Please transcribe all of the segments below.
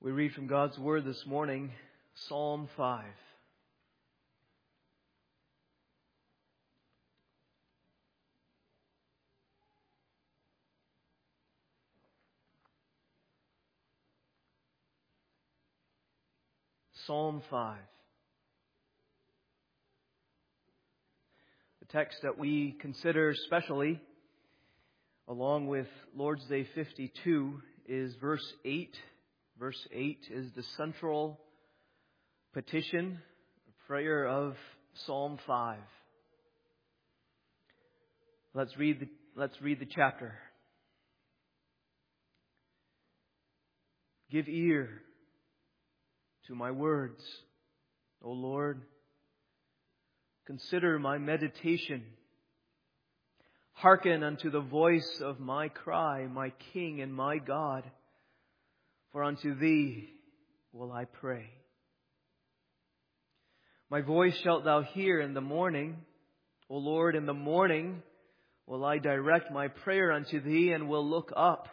We read from God's Word this morning, Psalm 5. Psalm 5. The text that we consider specially, along with Lord's Day 52, is verse 8. Verse 8 is the central petition, prayer of Psalm 5. Let's read the chapter. Give ear to my words, O Lord. Consider my meditation. Hearken unto the voice of my cry, my King and my God. For unto Thee will I pray. My voice shalt Thou hear in the morning. O Lord, in the morning will I direct my prayer unto Thee and will look up.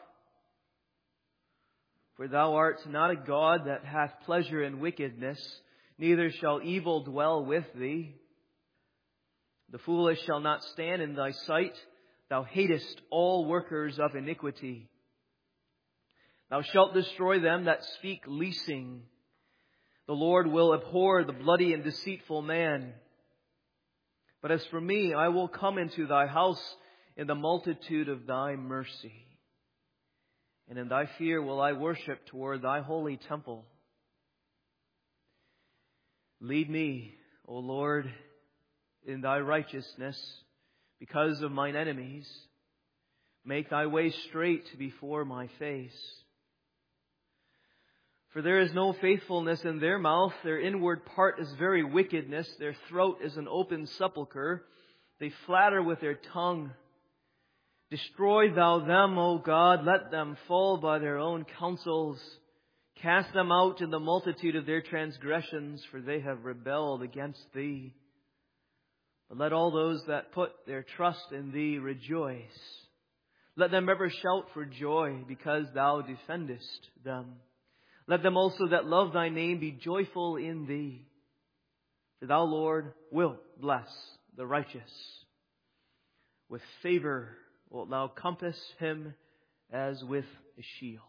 For Thou art not a God that hath pleasure in wickedness, neither shall evil dwell with Thee. The foolish shall not stand in Thy sight. Thou hatest all workers of iniquity. Thou shalt destroy them that speak leasing. The Lord will abhor the bloody and deceitful man. But as for me, I will come into Thy house in the multitude of Thy mercy. And in Thy fear will I worship toward Thy holy temple. Lead me, O Lord, in Thy righteousness because of mine enemies. Make Thy way straight before my face. For there is no faithfulness in their mouth. Their inward part is very wickedness. Their throat is an open sepulchre. They flatter with their tongue. Destroy Thou them, O God. Let them fall by their own counsels. Cast them out in the multitude of their transgressions, for they have rebelled against Thee. But let all those that put their trust in Thee rejoice. Let them ever shout for joy, because Thou defendest them. Let them also that love Thy name be joyful in Thee. For Thou, Lord, wilt bless the righteous. With favor wilt Thou compass him as with a shield.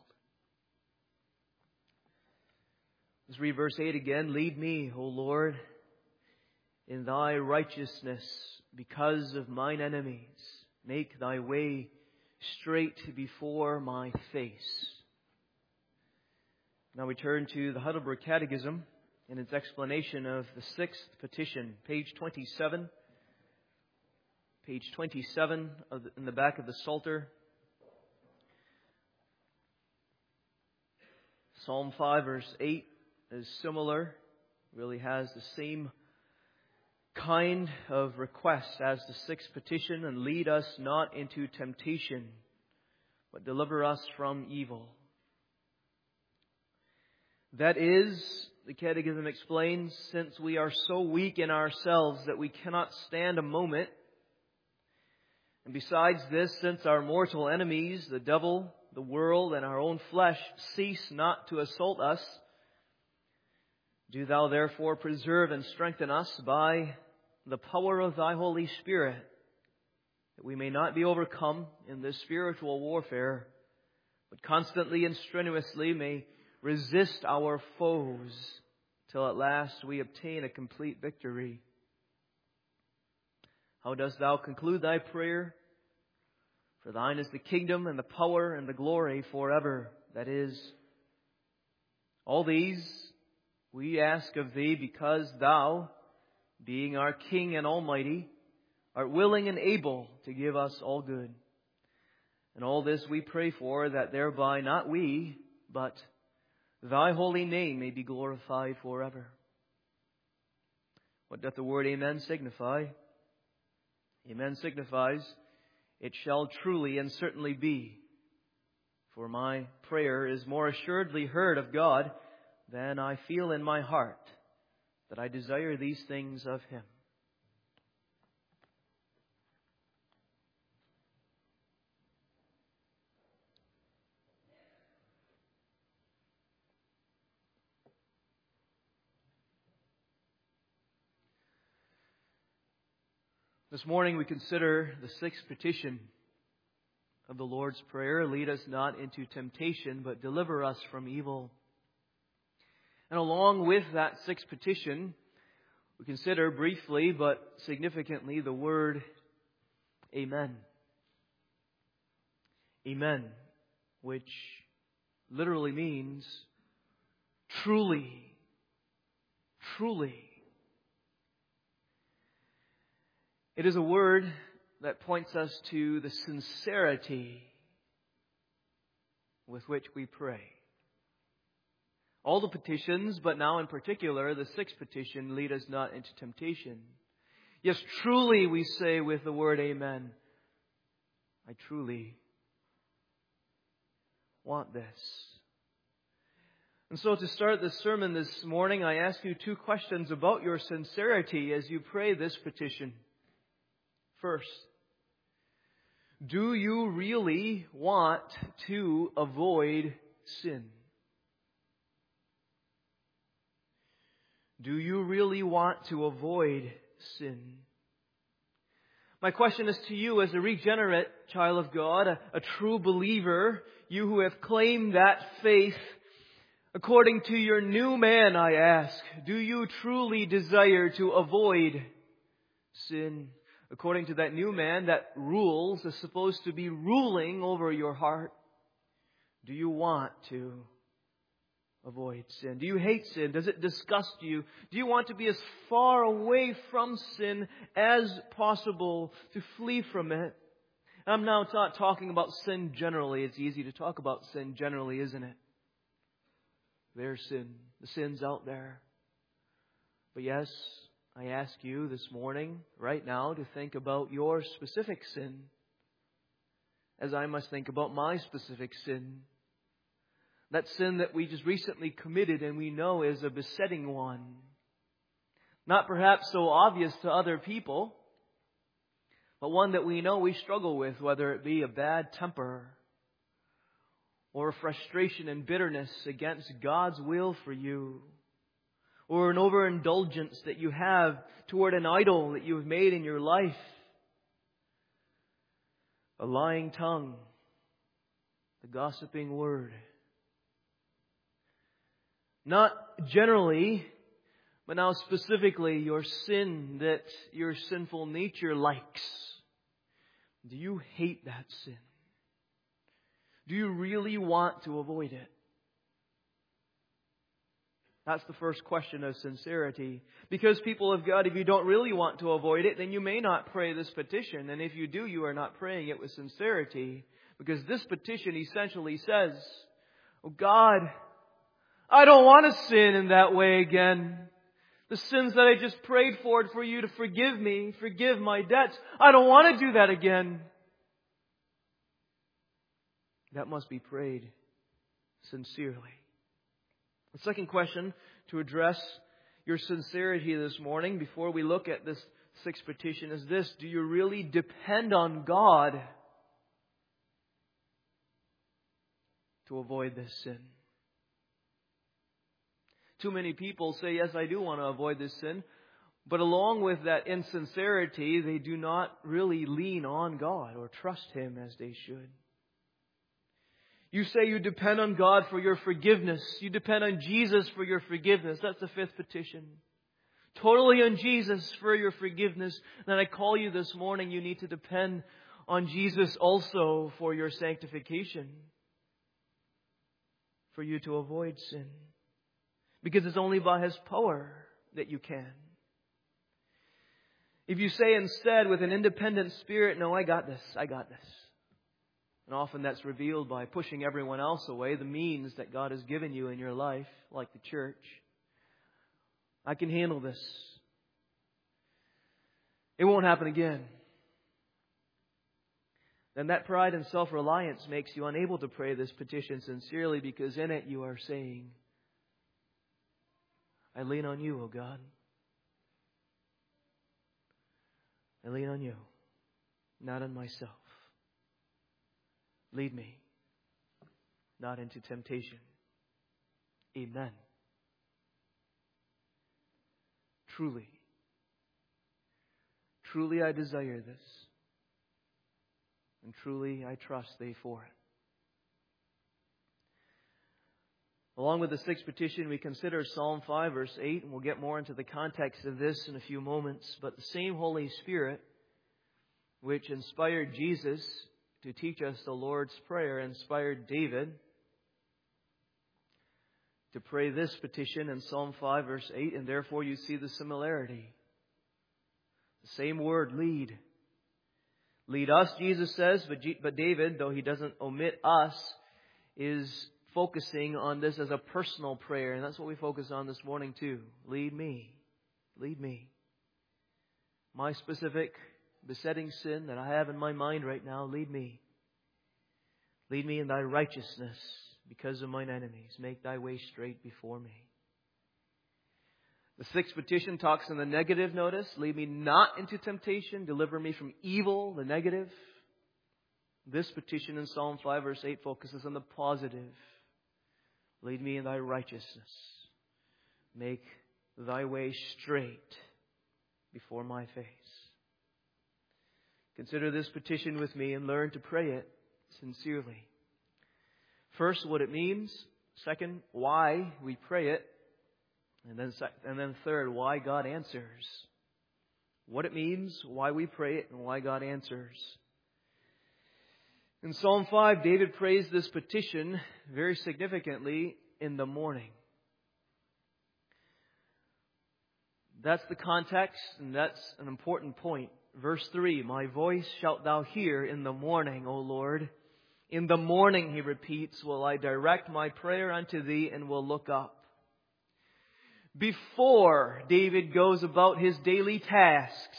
Let's read verse 8 again. Lead me, O Lord, in Thy righteousness because of mine enemies. Make Thy way straight before my face. Now we turn to the Heidelberg Catechism and its explanation of the sixth petition, page 27. Page 27 in the back of the Psalter. Psalm 5 verse 8 is similar. Really has the same kind of request as the sixth petition. And lead us not into temptation, but deliver us from evil. That is, the Catechism explains, since we are so weak in ourselves that we cannot stand a moment. And besides this, since our mortal enemies, the devil, the world, and our own flesh, cease not to assault us, do Thou therefore preserve and strengthen us by the power of Thy Holy Spirit, that we may not be overcome in this spiritual warfare, but constantly and strenuously may resist our foes till at last we obtain a complete victory. How dost Thou conclude Thy prayer? For Thine is the kingdom and the power and the glory forever. That is, all these we ask of Thee because Thou, being our King and Almighty, art willing and able to give us all good. And all this we pray for, that thereby not we, but Thy holy name may be glorified forever. What doth the word Amen signify? Amen signifies, it shall truly and certainly be. For my prayer is more assuredly heard of God than I feel in my heart that I desire these things of Him. This morning we consider the sixth petition of the Lord's Prayer. Lead us not into temptation, but deliver us from evil. And along with that sixth petition, we consider briefly but significantly the word Amen. Amen, which literally means truly, truly. It is a word that points us to the sincerity with which we pray. All the petitions, but now in particular, the sixth petition, lead us not into temptation. Yes, truly we say with the word Amen, I truly want this. And so to start this sermon this morning, I ask you two questions about your sincerity as you pray this petition. First, do you really want to avoid sin? Do you really want to avoid sin? My question is to you as a regenerate child of God, a true believer, you who have claimed that faith. According to your new man, I ask, do you truly desire to avoid sin? According to that new man, that rules is supposed to be ruling over your heart. Do you want to avoid sin? Do you hate sin? Does it disgust you? Do you want to be as far away from sin as possible, to flee from it? I'm now not talking about sin generally. It's easy to talk about sin generally, isn't it? There's sin. The sin's out there. But yes, I ask you this morning, right now, to think about your specific sin, as I must think about my specific sin. That sin that we just recently committed and we know is a besetting one. Not perhaps so obvious to other people, but one that we know we struggle with, whether it be a bad temper or a frustration and bitterness against God's will for you, or an overindulgence that you have toward an idol that you have made in your life, a lying tongue, the gossiping word. Not generally, but now specifically your sin that your sinful nature likes. Do you hate that sin? Do you really want to avoid it? That's the first question of sincerity. Because people of God, if you don't really want to avoid it, then you may not pray this petition. And if you do, you are not praying it with sincerity. Because this petition essentially says, oh God, I don't want to sin in that way again. The sins that I just prayed for you to forgive me, forgive my debts, I don't want to do that again. That must be prayed sincerely. The second question to address your sincerity this morning, before we look at this sixth petition, is this: do you really depend on God to avoid this sin? Too many people say, yes, I do want to avoid this sin. But along with that insincerity, they do not really lean on God or trust Him as they should. You say you depend on God for your forgiveness. You depend on Jesus for your forgiveness. That's the fifth petition. Totally on Jesus for your forgiveness. Then I call you this morning, you need to depend on Jesus also for your sanctification. For you to avoid sin. Because it's only by His power that you can. If you say instead with an independent spirit, no, I got this, I got this. And often that's revealed by pushing everyone else away, the means that God has given you in your life, like the church. I can handle this. It won't happen again. Then that pride and self-reliance makes you unable to pray this petition sincerely, because in it you are saying, I lean on you, O God. I lean on you, not on myself. Lead me, not into temptation. Amen. Truly, Truly I desire this, and truly I trust Thee for it. Along with the sixth petition, we consider Psalm 5, verse 8, and we'll get more into the context of this in a few moments. But the same Holy Spirit, which inspired Jesus to teach us the Lord's Prayer, inspired David to pray this petition in Psalm 5, verse 8, and therefore you see the similarity. The same word, lead. Lead us, Jesus says, but David, though he doesn't omit us, is focusing on this as a personal prayer. And that's what we focus on this morning too. Lead me. Lead me. My specific besetting sin that I have in my mind right now, lead me. Lead me in Thy righteousness because of mine enemies. Make Thy way straight before me. The sixth petition talks in the negative, notice. Lead me not into temptation. Deliver me from evil, the negative. This petition in Psalm 5, verse 8 focuses on the positive. Lead me in Thy righteousness. Make Thy way straight before my face. Consider this petition with me and learn to pray it sincerely. First, what it means. Second, why we pray it. And then third, why God answers. What it means, why we pray it, and why God answers. In Psalm 5, David prays this petition very significantly in the morning. That's the context, and that's an important point. Verse 3, my voice shalt thou hear in the morning, O Lord. In the morning, he repeats, will I direct my prayer unto Thee and will look up. Before David goes about his daily tasks,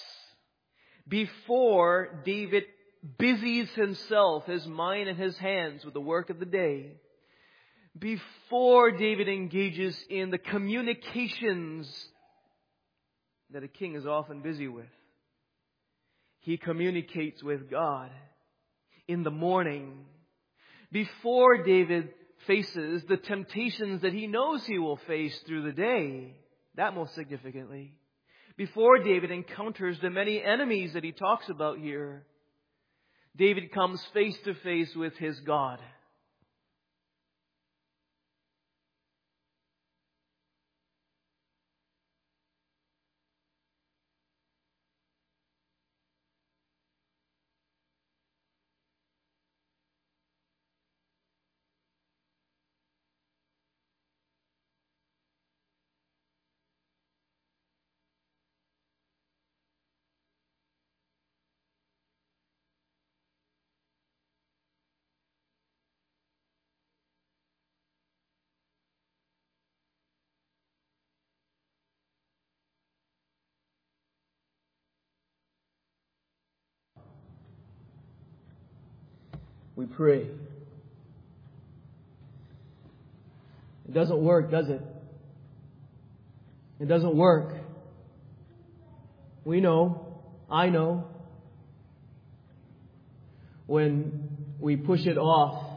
before David busies himself, his mind and his hands with the work of the day, before David engages in the communications that a king is often busy with, he communicates with God in the morning. Before David faces the temptations that he knows he will face through the day, that most significantly, before David encounters the many enemies that he talks about here, David comes face to face with his God. We pray. It doesn't work, does it? It doesn't work. We know. I know. When we push it off.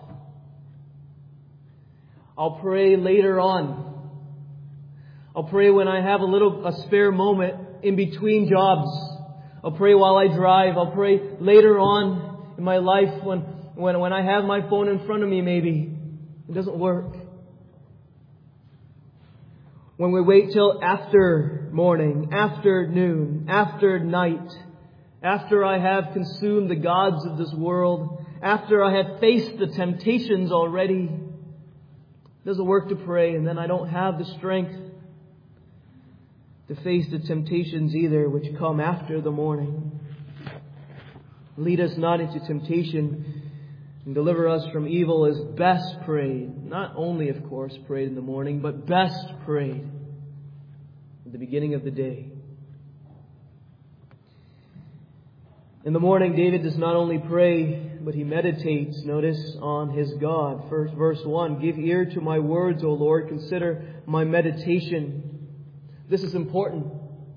I'll pray later on. I'll pray when I have a spare moment in between jobs. I'll pray while I drive. I'll pray later on in my life when I have my phone in front of me, maybe. It doesn't work. When we wait till after morning, after noon, after night, after I have consumed the gods of this world, after I have faced the temptations already, it doesn't work to pray, and then I don't have the strength to face the temptations either, which come after the morning. Lead us not into temptation and deliver us from evil is best prayed. Not only, of course, prayed in the morning, but best prayed at the beginning of the day. In the morning, David does not only pray, but he meditates, notice, on his God. First, verse 1, give ear to my words, O Lord, consider my meditation. This is important.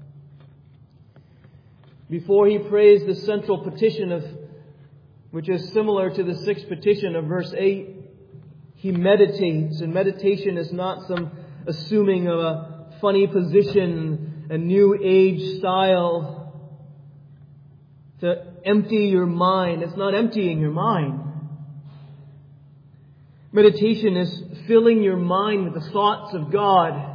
Before he prays the central petition which is similar to the sixth petition of verse 8, he meditates. And meditation is not some assuming of a funny position, a new age style. to empty your mind. It's not emptying your mind. Meditation is filling your mind with the thoughts of God.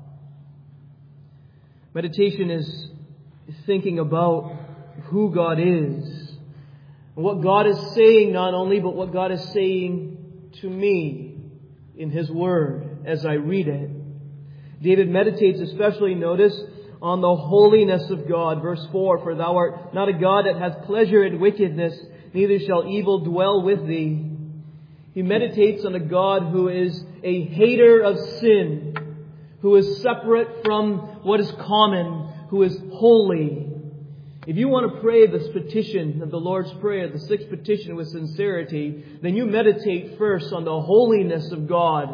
Meditation is thinking about who God is. And what God is saying not only, but what God is saying to me in His Word as I read it. David meditates especially, notice, on the holiness of God. Verse 4, "For thou art not a God that hath pleasure in wickedness, neither shall evil dwell with thee." He meditates on a God who is a hater of sin, who is separate from what is common, who is holy. If you want to pray this petition of the Lord's Prayer, the sixth petition, with sincerity, then you meditate first on the holiness of God.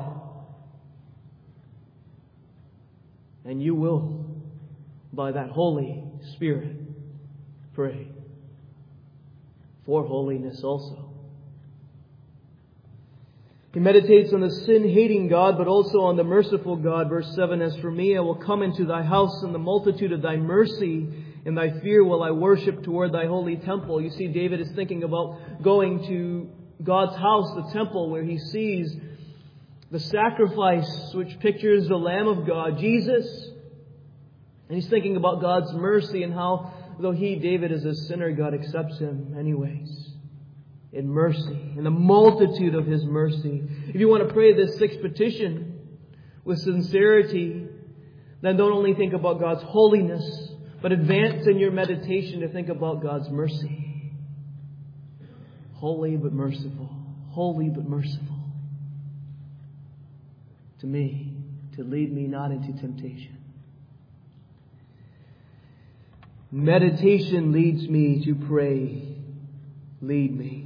And you will, by that Holy Spirit, pray for holiness also. He meditates on the sin-hating God, but also on the merciful God. Verse 7, "As for me, I will come into thy house in the multitude of thy mercy. In thy fear will I worship toward thy holy temple." You see, David is thinking about going to God's house, the temple, where he sees the sacrifice which pictures the Lamb of God, Jesus. And he's thinking about God's mercy and how, though David is a sinner, God accepts him anyways. In mercy, in the multitude of His mercy. If you want to pray this sixth petition with sincerity, then don't only think about God's holiness, but advance in your meditation to think about God's mercy. Holy but merciful. Holy but merciful. To me, to lead me not into temptation. Meditation leads me to pray. Lead me.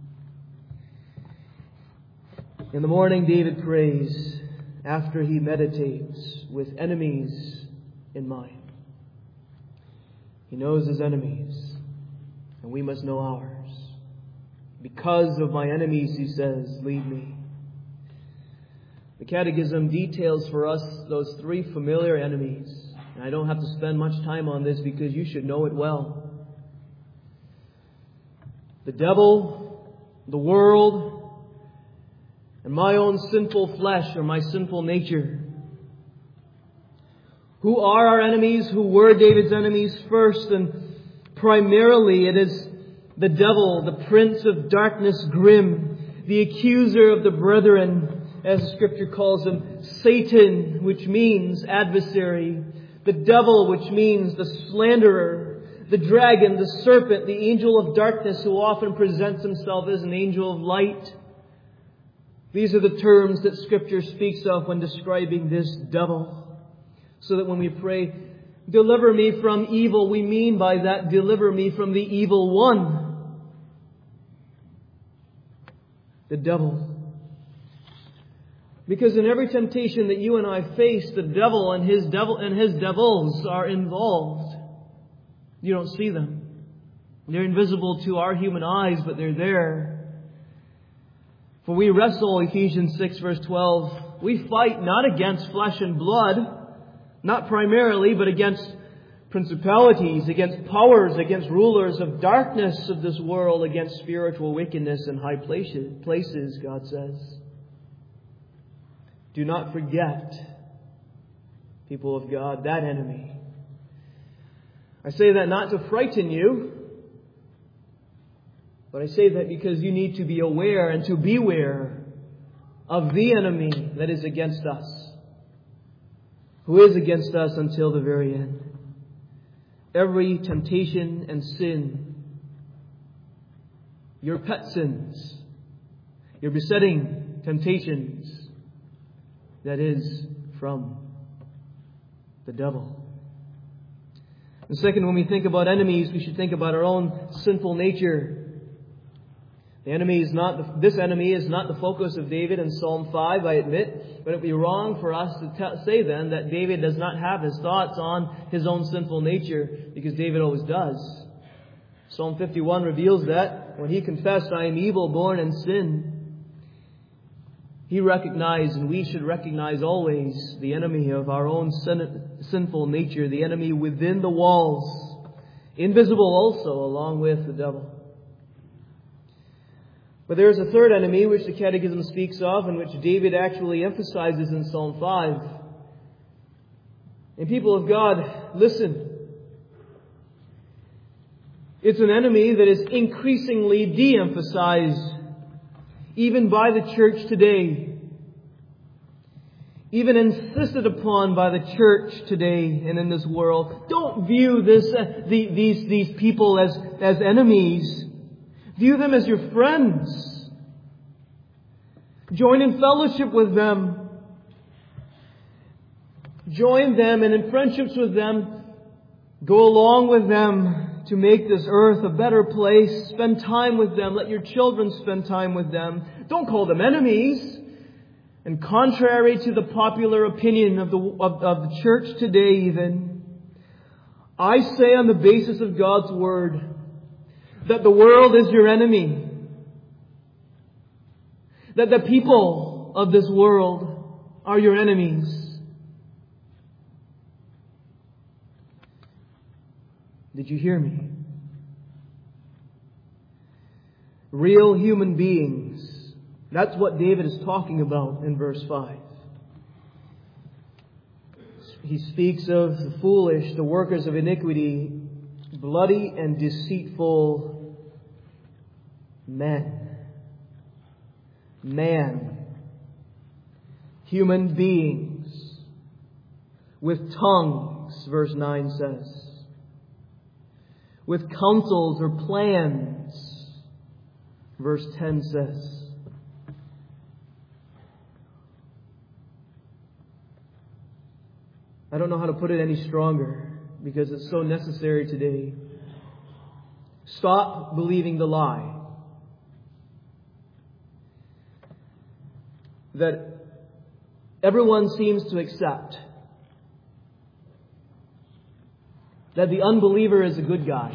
In the morning, David prays after he meditates with enemies in mind. He knows his enemies, and we must know ours. "Because of my enemies," he says, "lead me." The Catechism details for us those three familiar enemies. And I don't have to spend much time on this because you should know it well. The devil, the world, and my own sinful flesh, or my sinful nature. Who are our enemies? Who were David's enemies? First and primarily, it is the devil, the prince of darkness grim, the accuser of the brethren, as the Scripture calls him, Satan, which means adversary, the devil, which means the slanderer, the dragon, the serpent, the angel of darkness, who often presents himself as an angel of light. These are the terms that Scripture speaks of when describing this devil. So that when we pray, "Deliver me from evil," we mean by that, deliver me from the evil one. The devil. Because in every temptation that you and I face, the devil and his devils are involved. You don't see them. They're invisible to our human eyes, but they're there. For we wrestle, Ephesians 6 verse 12, we fight not against flesh and blood, not primarily, but against principalities, against powers, against rulers of darkness of this world, against spiritual wickedness in high places, God says. Do not forget, people of God, that enemy. I say that not to frighten you, but I say that because you need to be aware and to beware of the enemy that is against us, who is against us until the very end. Every temptation and sin, your pet sins, your besetting temptations, that is from the devil. And second, when we think about enemies, we should think about our own sinful nature. This enemy is not the focus of David in Psalm 5, I admit, but it would be wrong for us to say then that David does not have his thoughts on his own sinful nature, because David always does. Psalm 51 reveals that when he confessed, "I am evil, born in sin," he recognized, and we should recognize always, the enemy of our own sinful nature, the enemy within the walls, invisible also, along with the devil. But there is a third enemy which the Catechism speaks of and which David actually emphasizes in Psalm 5. And people of God, listen. It's an enemy that is increasingly de-emphasized even by the church today. Even insisted upon by the church today and in this world. Don't view these people as enemies. View them as your friends. Join in fellowship with them. Join them and in friendships with them. Go along with them to make this earth a better place. Spend time with them. Let your children spend time with them. Don't call them enemies. And contrary to the popular opinion of the church today even, I say on the basis of God's Word that the world is your enemy. That the people of this world are your enemies. Did you hear me? Real human beings. That's what David is talking about in verse 5. He speaks of the foolish, the workers of iniquity, bloody and deceitful men. Human beings with tongues, verse 9 says. With counsels or plans, verse 10 says. I don't know how to put it any stronger because it's so necessary today. Stop believing the lie that everyone seems to accept, that the unbeliever is a good guy,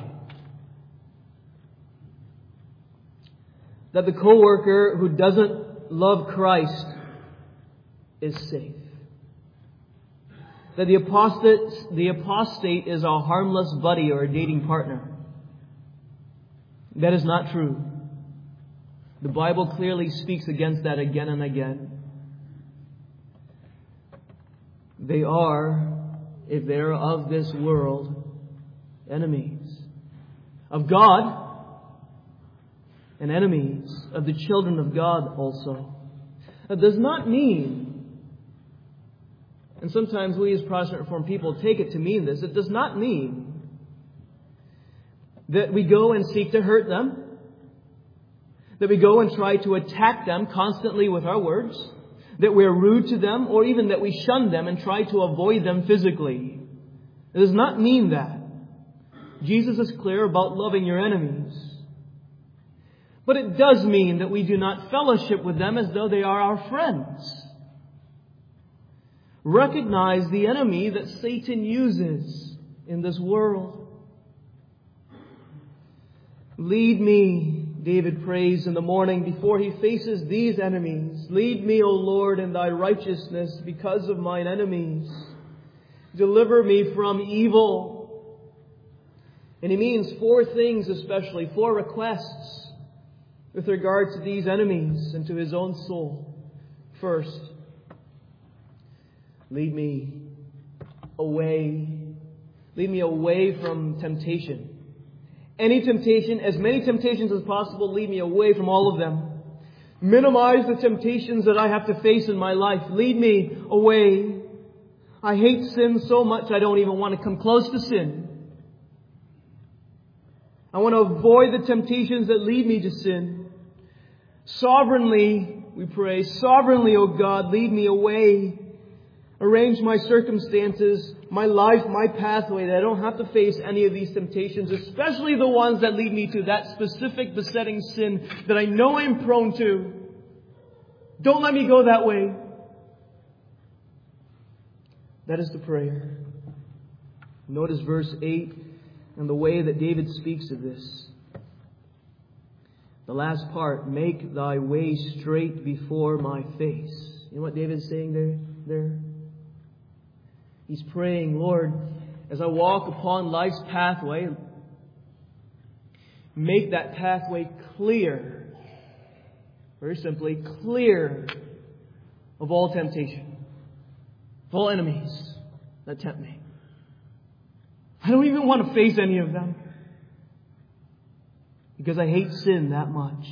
that the coworker who doesn't love Christ is safe, that the apostate is a harmless buddy or a dating partner. That is not true. The Bible clearly speaks against that again and again. They are, if they're of this world, enemies of God and enemies of the children of God also. That does not mean, and sometimes we as Protestant Reformed people take it to mean this, it does not mean that we go and seek to hurt them, that we go and try to attack them constantly with our words, that we're rude to them, or even that we shun them and try to avoid them physically. It does not mean that. Jesus is clear about loving your enemies. But it does mean that we do not fellowship with them as though they are our friends. Recognize the enemy that Satan uses in this world. Lead me, David prays in the morning before he faces these enemies. Lead me, O Lord, in thy righteousness because of mine enemies. Deliver me from evil. And he means 4 things especially, 4 requests with regard to these enemies and to his own soul. First, lead me away. Lead me away from temptation. Any temptation, as many temptations as possible, lead me away from all of them. Minimize the temptations that I have to face in my life. Lead me away. I hate sin so much I don't even want to come close to sin. I want to avoid the temptations that lead me to sin. Sovereignly, we pray, sovereignly, O God, lead me away. Arrange my circumstances, my life, my pathway, that I don't have to face any of these temptations, especially the ones that lead me to that specific besetting sin that I know I'm prone to. Don't let me go that way. That is the prayer. Notice verse 8 and the way that David speaks of this. The last part, make thy way straight before my face. You know what David's saying there? He's praying, Lord, as I walk upon life's pathway, make that pathway clear. Very simply, clear of all temptation, of all enemies that tempt me. I don't even want to face any of them, because I hate sin that much.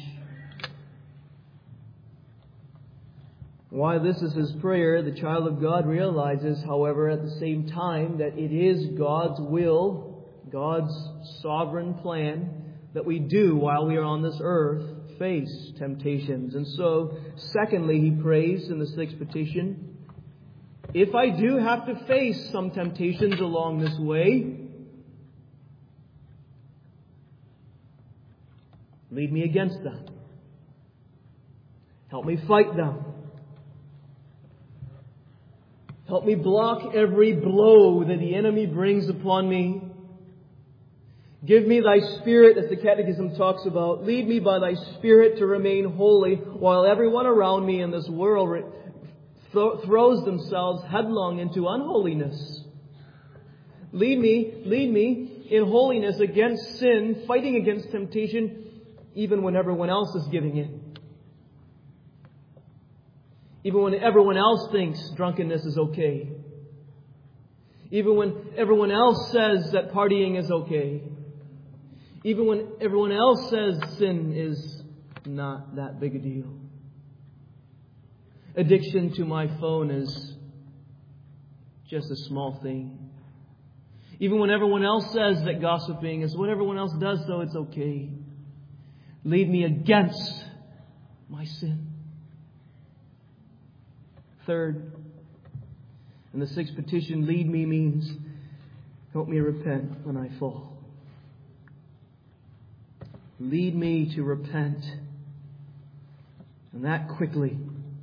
While this is his prayer, the child of God realizes, however, at the same time that it is God's will, God's sovereign plan, that we do while we are on this earth face temptations. And so, secondly, he prays in the sixth petition, if I do have to face some temptations along this way, lead me against them. Help me fight them. Help me block every blow that the enemy brings upon me. Give me thy Spirit, as the Catechism talks about. Lead me by thy Spirit to remain holy, while everyone around me in this world throws themselves headlong into unholiness. Lead me in holiness against sin, fighting against temptation, even when everyone else is giving in. Even when everyone else thinks drunkenness is okay. Even when everyone else says that partying is okay. Even when everyone else says sin is not that big a deal. Addiction to my phone is just a small thing. Even when everyone else says that gossiping is what everyone else does, so it's okay. Lead me against my sin. Third, in the sixth petition, lead me means help me repent when I fall. Lead me to repent, and that quickly.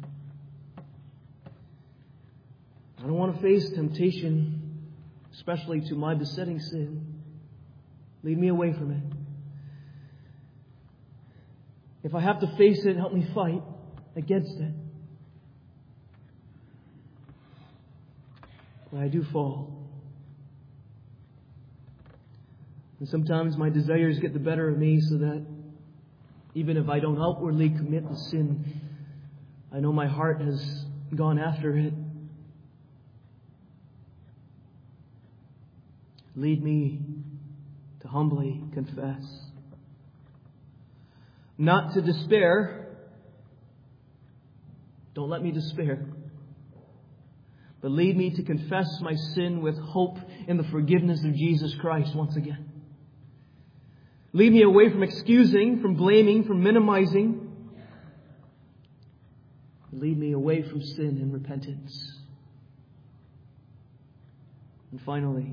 I don't want to face temptation, especially to my besetting sin. Lead me away from it. If I have to face it, help me fight against it. When I do fall. And sometimes my desires get the better of me, so that even if I don't outwardly commit the sin, I know my heart has gone after it. Lead me to humbly confess. Not to despair. Don't let me despair. But lead me to confess my sin with hope in the forgiveness of Jesus Christ once again. Lead me away from excusing, from blaming, from minimizing. Lead me away from sin and repentance. And finally,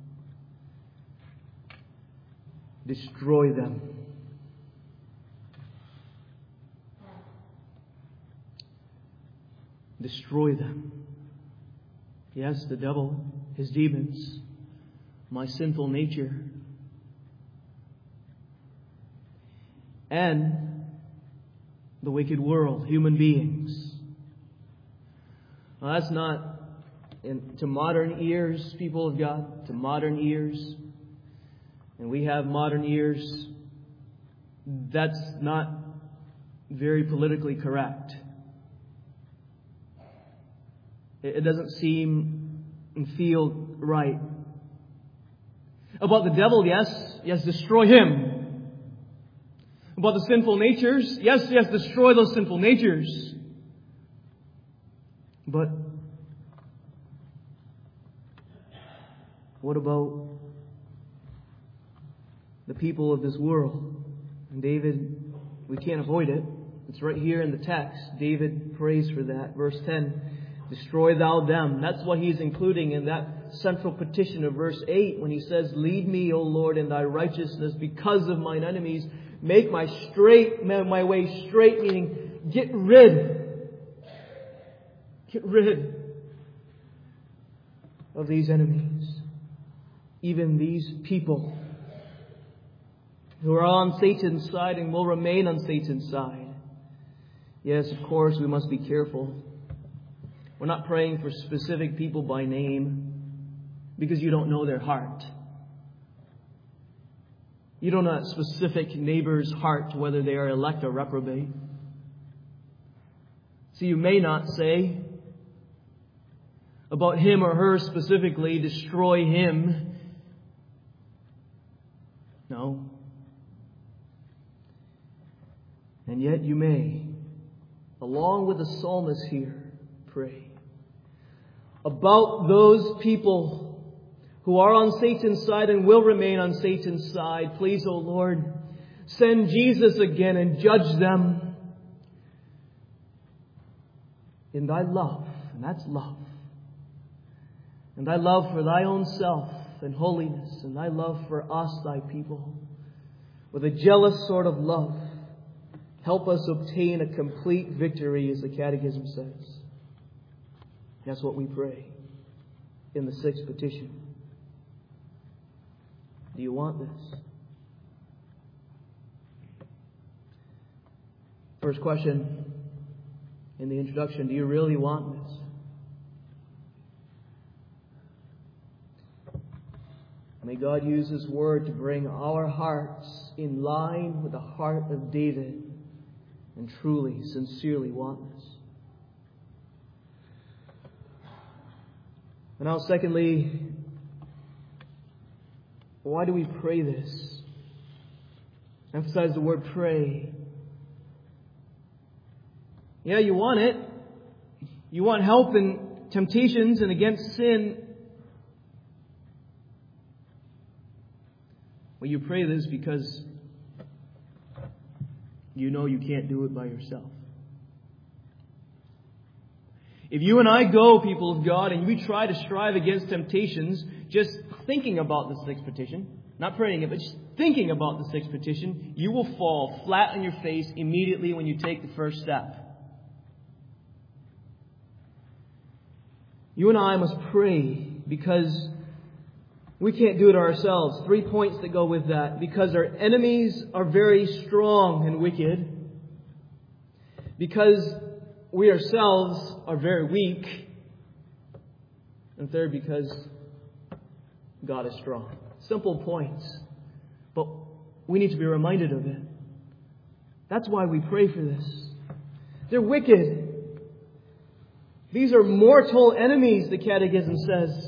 destroy them. Destroy them. Yes, the devil, his demons, my sinful nature, and the wicked world, human beings. Well, that's not, to modern ears, people of God, to modern ears, and we have modern ears, that's not very politically correct. It doesn't seem and feel right. About the devil, yes, destroy him. About the sinful natures, yes, destroy those sinful natures. But what about the people of this world? And David, we can't avoid it. It's right here in the text. David prays for that. Verse 10. Destroy thou them. That's what he's including in that central petition of verse 8 when he says, lead me, O Lord, in thy righteousness because of mine enemies. Make my way straight, meaning get rid of these enemies. Even these people who are on Satan's side and will remain on Satan's side. Yes, of course, we must be careful. We're not praying for specific people by name because you don't know their heart. You don't know that specific neighbor's heart, whether they are elect or reprobate. So you may not say about him or her specifically, destroy him. No. And yet you may, along with the psalmist here, pray about those people who are on Satan's side and will remain on Satan's side. Please, O Lord, send Jesus again and judge them in thy love. And that's love. And thy love for thy own self and holiness, and thy love for us, thy people, with a jealous sort of love. Help us obtain a complete victory, as the Catechism says. That's what we pray in the sixth petition. Do you want this? First question in the introduction, do you really want this? May God use His Word to bring our hearts in line with the heart of David and truly, sincerely want this. And now, secondly, why do we pray this? Emphasize the word pray. Yeah, you want it. You want help in temptations and against sin. Well, you pray this because you know you can't do it by yourself. If you and I go, people of God, and we try to strive against temptations, just thinking about the sixth petition, not praying it, but just thinking about the sixth petition, you will fall flat on your face immediately when you take the first step. You and I must pray because we can't do it ourselves. 3 points that go with that. Because our enemies are very strong and wicked. Because we ourselves are very weak. And third, because God is strong. Simple points. But we need to be reminded of it. That's why we pray for this. They're wicked. These are mortal enemies, the Catechism says.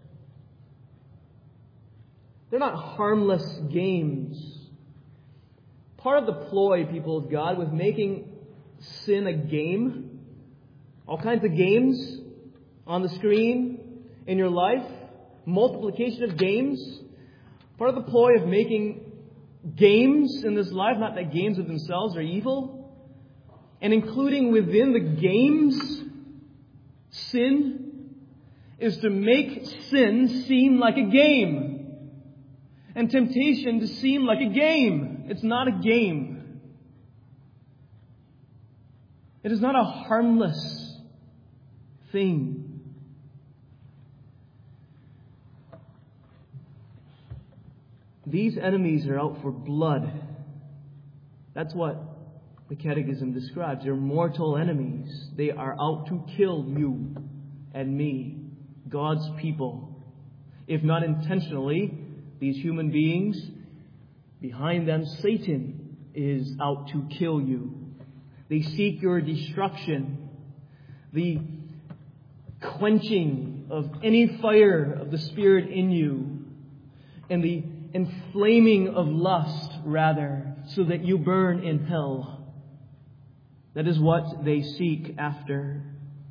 They're not harmless games. Part of the ploy, people of God, with making sin a game, all kinds of games on the screen in your life, multiplication of games. Part of the ploy of making games in this life, not that games of themselves are evil, and including within the games, sin, is to make sin seem like a game. And temptation to seem like a game. It's not a game. It is not a harmless thing. These enemies are out for blood. That's what the Catechism describes. They're mortal enemies. They are out to kill you and me, God's people. If not intentionally, these human beings, behind them, Satan is out to kill you. They seek your destruction. The quenching of any fire of the Spirit in you. And the inflaming of lust, rather, so that you burn in hell. That is what they seek after.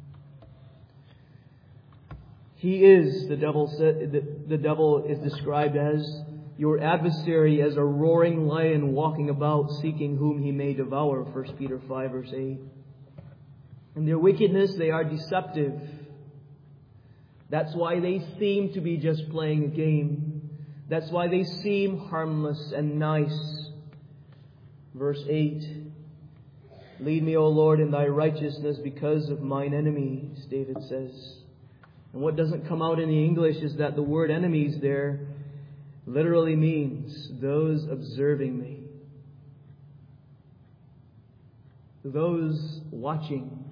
He is, the devil is described as your adversary, as a roaring lion walking about, seeking whom he may devour, 1 Peter 5 verse 8. In their wickedness, they are deceptive. That's why they seem to be just playing a game. That's why they seem harmless and nice. Verse 8. Lead me, O Lord, in thy righteousness because of mine enemies, David says. And what doesn't come out in the English is that the word enemies there literally means those observing me. Those watching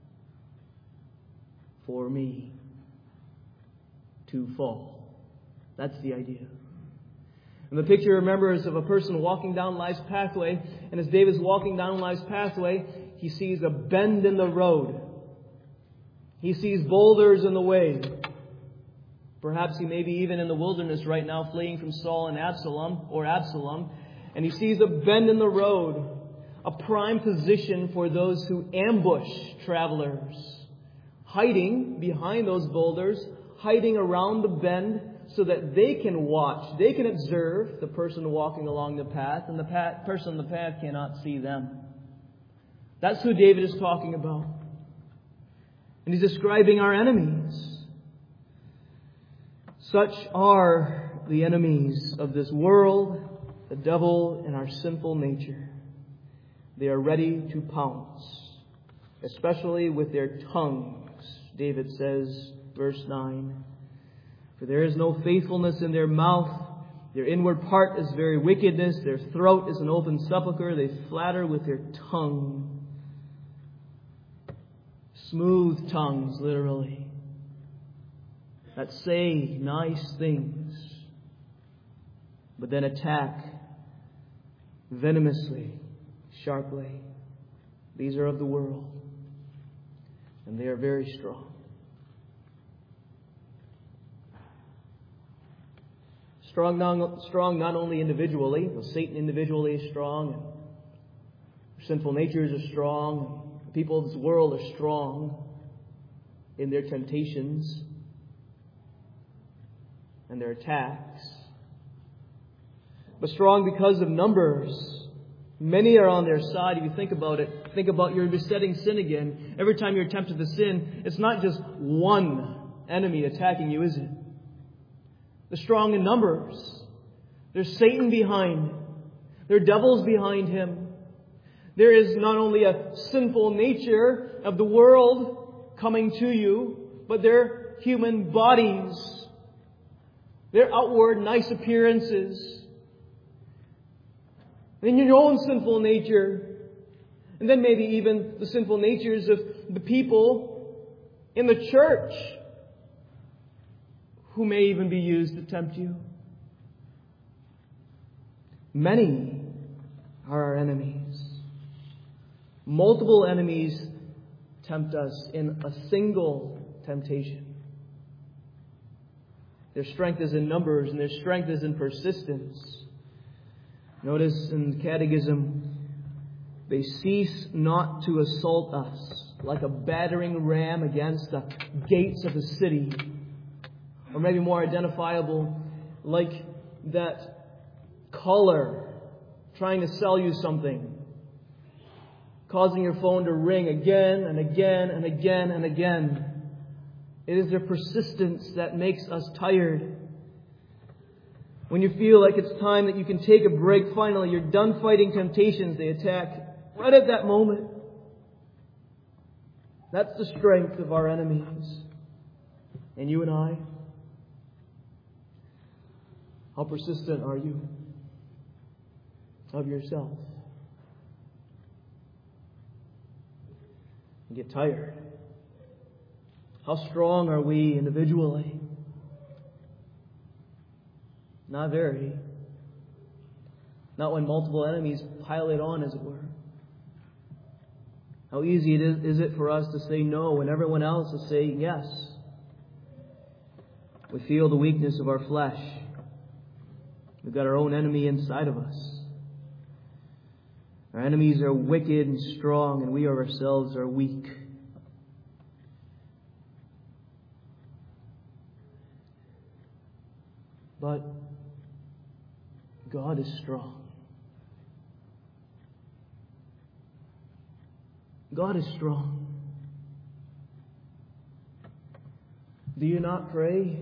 for me to fall. That's the idea. And the picture, remember, is of a person walking down life's pathway. And as David's walking down life's pathway, he sees a bend in the road. He sees boulders in the way. Perhaps he may be even in the wilderness right now, fleeing from Saul and Absalom. And he sees a bend in the road, a prime position for those who ambush travelers, hiding behind those boulders, hiding around the bend so that they can watch, they can observe the person walking along the path, and the person on the path cannot see them. That's who David is talking about. And he's describing our enemies. Such are the enemies of this world, the devil, and our sinful nature. They are ready to pounce, especially with their tongues. David says, verse 9, for there is no faithfulness in their mouth. Their inward part is very wickedness. Their throat is an open sepulchre. They flatter with their tongue. Smooth tongues, literally, that say nice things, but then attack venomously, sharply. These are of the world, and they are very strong. Strong not only individually, but Satan individually is strong, and our sinful natures are strong. The people of this world are strong in their temptations and their attacks. But strong because of numbers. Many are on their side. If you think about it, think about your besetting sin again. Every time you're tempted to sin, it's not just one enemy attacking you, is it? They're strong in numbers. There's Satan behind. There are devils behind him. There is not only a sinful nature of the world coming to you, but their human bodies, their outward nice appearances, and your own sinful nature, and then maybe even the sinful natures of the people in the church who may even be used to tempt you. Many are our enemies. Multiple enemies tempt us in a single temptation. Their strength is in numbers, and their strength is in persistence. Notice in the Catechism, they cease not to assault us like a battering ram against the gates of the city. Or maybe more identifiable, like that caller trying to sell you something, causing your phone to ring again and again and again and again. It is their persistence that makes us tired. When you feel like it's time that you can take a break, finally, you're done fighting temptations, they attack right at that moment. That's the strength of our enemies. And you and I, how persistent are you of yourself? You get tired. How strong are we individually? Not very. Not when multiple enemies pile it on, as it were. How easy is it for us to say no when everyone else is saying yes? We feel the weakness of our flesh. We've got our own enemy inside of us. Our enemies are wicked and strong, and we ourselves are weak. But God is strong. God is strong. Do you not pray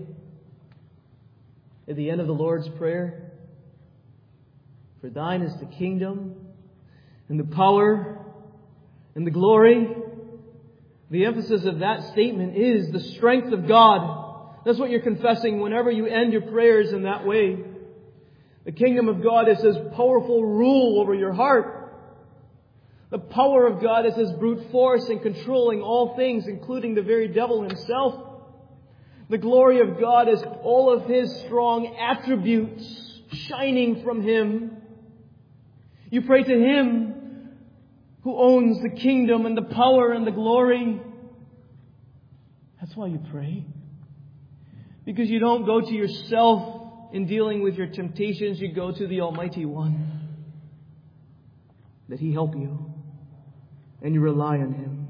at the end of the Lord's Prayer? For thine is the kingdom and the power and the glory. The emphasis of that statement is the strength of God. That's what you're confessing whenever you end your prayers in that way. The kingdom of God is His powerful rule over your heart. The power of God is His brute force in controlling all things, including the very devil himself. The glory of God is all of His strong attributes shining from Him. You pray to Him who owns the kingdom and the power and the glory. That's why you pray. Because you don't go to yourself in dealing with your temptations. You go to the Almighty One. That He help you. And you rely on Him.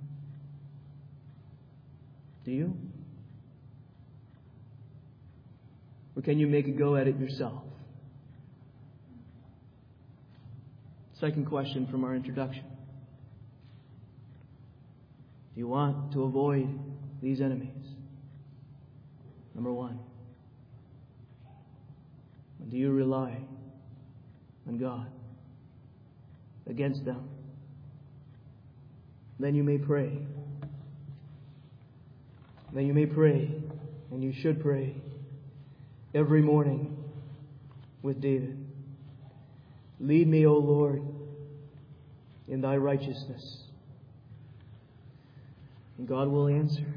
Do you? Or can you make a go at it yourself? Second question from our introduction. Do you want to avoid these enemies? Number one. Do you rely on God against them? Then you may pray. Then you may pray, and you should pray every morning with David. Lead me, O Lord, in Thy righteousness. And God will answer.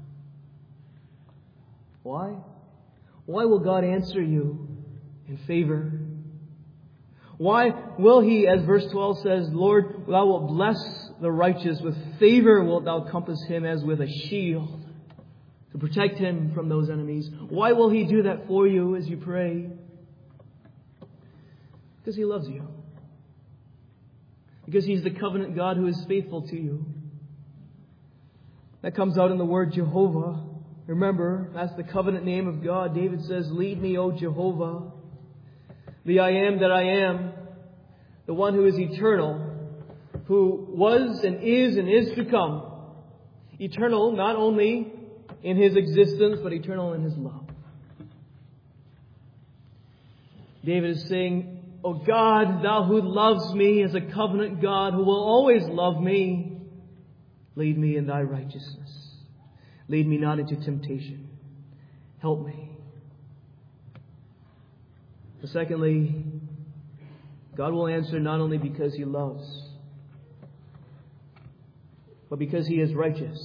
Why? Why will God answer you in favor? Why will He, as verse 12 says, Lord, Thou wilt bless the righteous. With favor wilt Thou compass him as with a shield, to protect him from those enemies. Why will He do that for you as you pray? Because He loves you. Because He's the covenant God who is faithful to you. That comes out in the word Jehovah. Remember, that's the covenant name of God. David says, lead me, O Jehovah. The I am that I am. The one who is eternal. Who was and is to come. Eternal not only in His existence, but eternal in His love. David is saying, O God, Thou who loves me as a covenant God, who will always love me, lead me in Thy righteousness. Lead me not into temptation. Help me. But secondly, God will answer not only because He loves, but because He is righteous.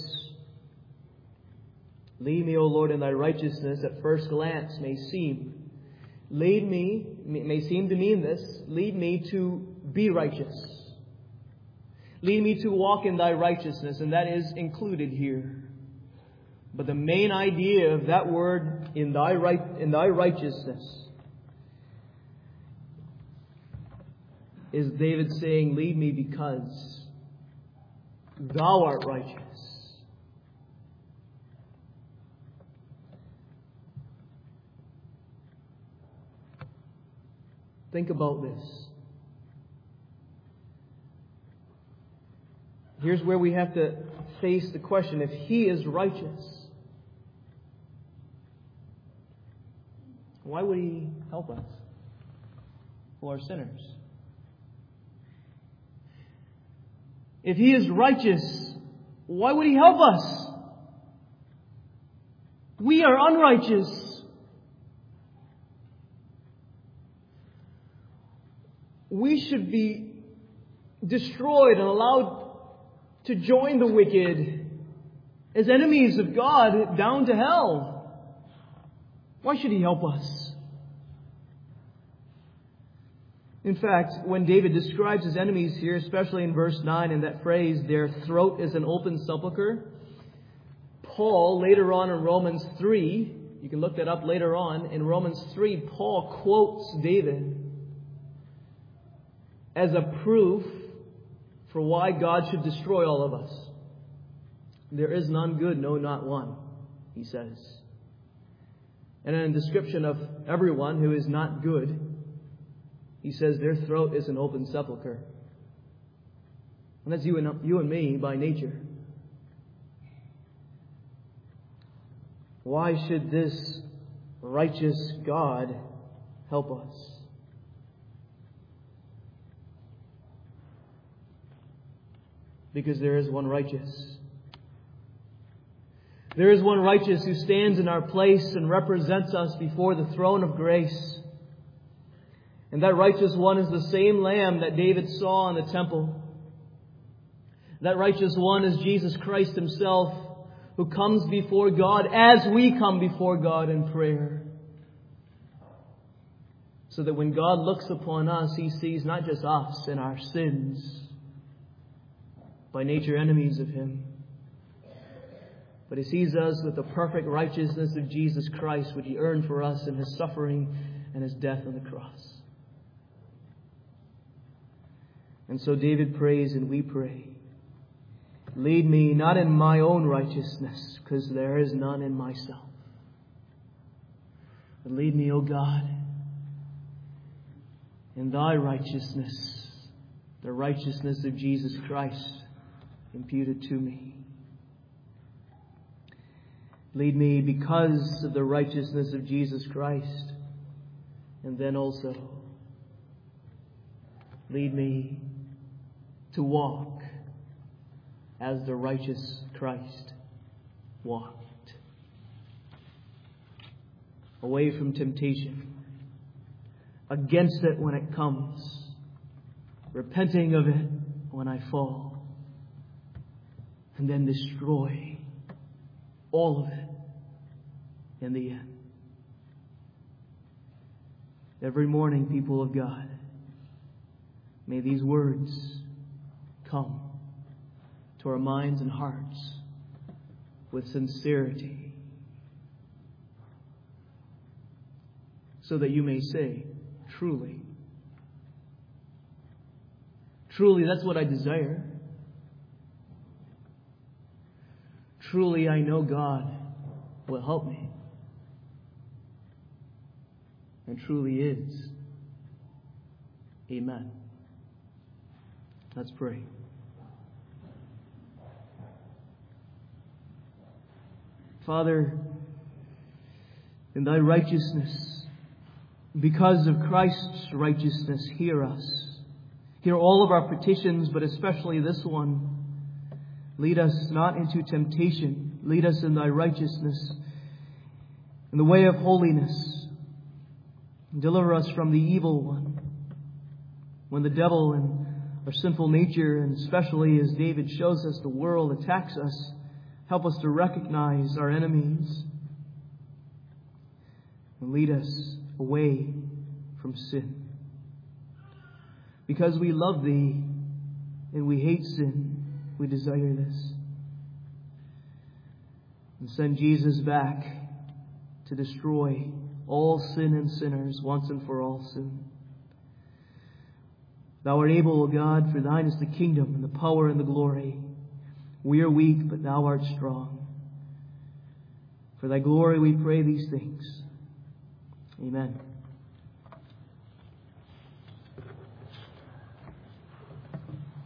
Lead me, O Lord, in Thy righteousness. At first glance may seem to mean this. Lead me to be righteous. Lead me to walk in Thy righteousness, and that is included here. But the main idea of that word, in Thy righteousness, is David saying, lead me because Thou art righteous. Think about this. Here's where we have to face the question. If He is righteous, why would He help us who are sinners? If He is righteous, why would He help us? We are unrighteous. We should be destroyed and allowed to join the wicked as enemies of God down to hell. Why should He help us? In fact, when David describes his enemies here, especially in verse 9, in that phrase, their throat is an open sepulchre, Paul, later on in Romans 3, you can look that up later on, in Romans 3, Paul quotes David as a proof for why God should destroy all of us. There is none good, no, not one, he says. And in a description of everyone who is not good, he says their throat is an open sepulchre. And that's you and me by nature. Why should this righteous God help us? Because there is one righteous. There is one righteous who stands in our place and represents us before the throne of grace. And that righteous one is the same Lamb that David saw in the temple. That righteous one is Jesus Christ Himself, who comes before God as we come before God in prayer. so that when God looks upon us, He sees not just us and our sins, by nature enemies of Him, but He sees us with the perfect righteousness of Jesus Christ, which He earned for us in His suffering and His death on the cross. And so David prays and we pray, lead me not in my own righteousness, because there is none in myself, but lead me, O God, in Thy righteousness, the righteousness of Jesus Christ imputed to me. Lead me because of the righteousness of Jesus Christ, and then also lead me to walk as the righteous Christ walked. Away from temptation, against it when it comes, repenting of it when I fall, and then destroy all of it in the end. Every morning, people of God, may these words come to our minds and hearts with sincerity, so that you may say, truly, truly, that's what I desire. Truly, I know God will help me. And truly is. Amen. Let's pray. Father, in Thy righteousness, because of Christ's righteousness, hear us. Hear all of our petitions, but especially this one. Lead us not into temptation. Lead us in Thy righteousness, in the way of holiness. Deliver us from the evil one. When the devil and our sinful nature, and especially as David shows us, the world attacks us, help us to recognize our enemies and lead us away from sin. Because we love Thee and we hate sin, we desire this. And send Jesus back to destroy all sin and sinners once and for all soon. Thou art able, O God, for Thine is the kingdom and the power and the glory. We are weak, but Thou art strong. For Thy glory we pray these things. Amen.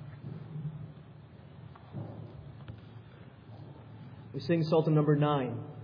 We sing Psalm number 9.